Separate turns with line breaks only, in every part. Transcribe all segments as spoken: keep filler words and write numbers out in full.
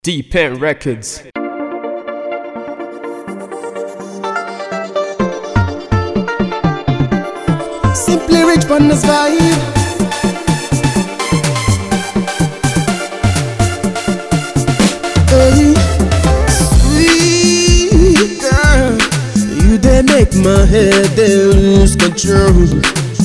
D-Pen Records.
Simply rich on this vibe. Hey, sweet girl, you they make my head they lose control.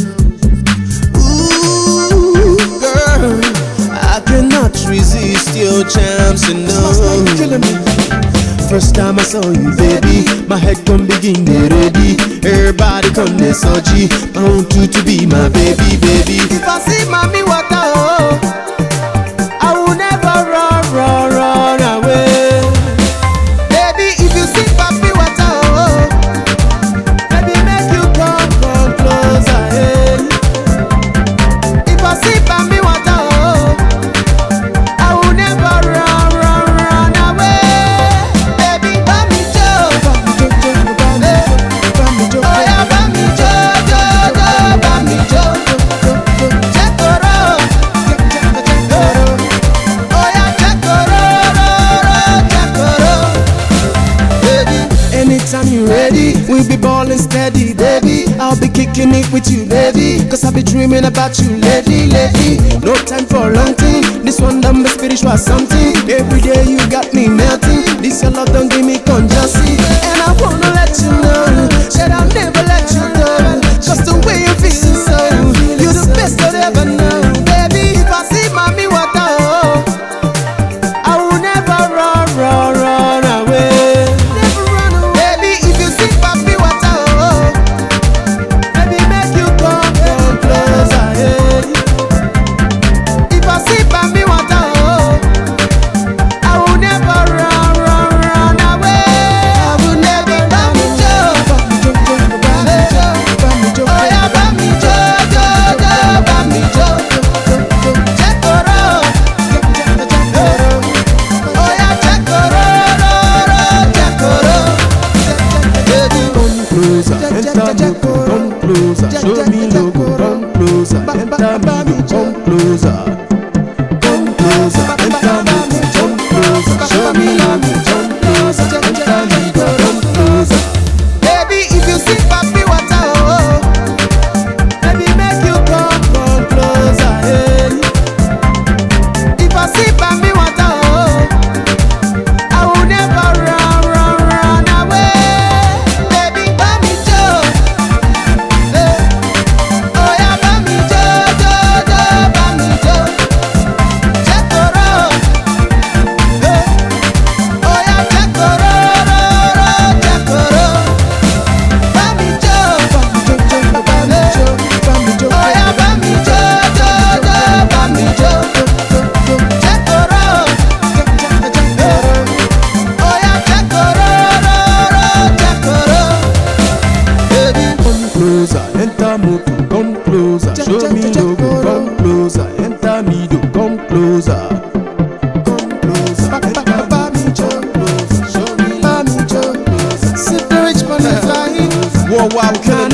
Ooh, girl, I cannot resist your charms, you know. First time I saw you, baby, my head come begin get ready. Everybody come this O G, I want you to be my baby, baby. If I see mommy water, oh, I will never run, run, run away. Baby, if you see papi water, oh, baby, make you come, come closer, hey. If I see papi water, oh, I will never run, run, run away. Anytime you ready, we'll be ballin' steady, baby. I'll be kicking it with you, baby, cause I'll be dreaming about you lately, lately. No time for a long thing, this one done be spiritual something. Every day you got me melting, this your love don't give me conjunccy. And I wanna let you know that I'll never let you go, cause the way you feel so, you're the best I've ever known. Baby, if I see mommy water, oh, I will never run, run, run away. Come closer, show me logo. Come closer, enter me, come closer. Come closer, enter me, come closer. Show me logo, come closer, enter me, come closer. Baby, if you see papi water, oh, baby, make you come, come closer, hey. If I see papi water, oh, I will never run, run, run away. Baby, papi Joe. Enter moto, come closer. Show me logo, come closer. Enter me do, come closer. Come closer. Enter me, come closer. Show me logo, come closer. Sit the rich man is lying. Whoa, wow,